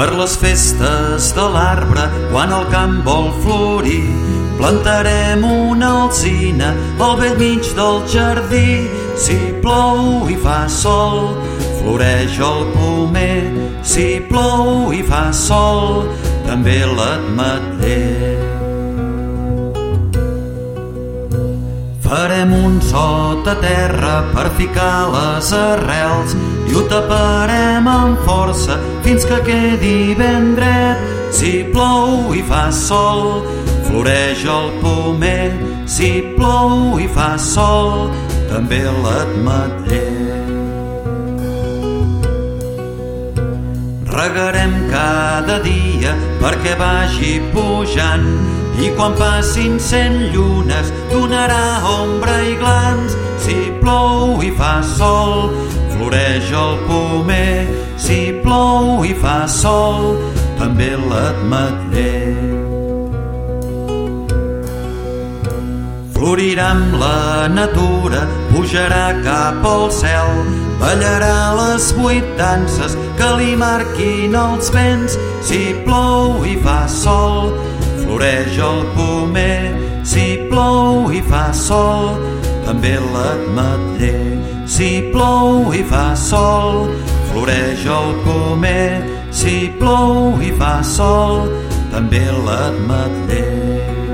Per les festes de l'arbre, quan el camp vol florir, plantarem una alzina al bell mig del jardí. Si plou i fa sol, floreix el pomer. Si plou i fa sol, també l'ametller. Farem un sota terra per ficar les arrels i ho taparem amb força fins que quedi ben dret. Si plou i fa sol, floreix el pomer. Si plou i fa sol, també l'ametller. Regarem cada dia perquè vagi pujant i quan passin 100 llunes donarà ombra i glans. Si plou i fa sol, floreix el pomer. Si plou i fa sol, també l'ametller. Florirà amb la natura, pujarà cap al cel, ballarà les 8 danses que li marquin els vents. Si plou i fa sol, floreix el pomer. Si plou i fa sol, també l'ametller. Si plou i fa sol, floreix el pomer. Si plou i fa sol, també l'ametller.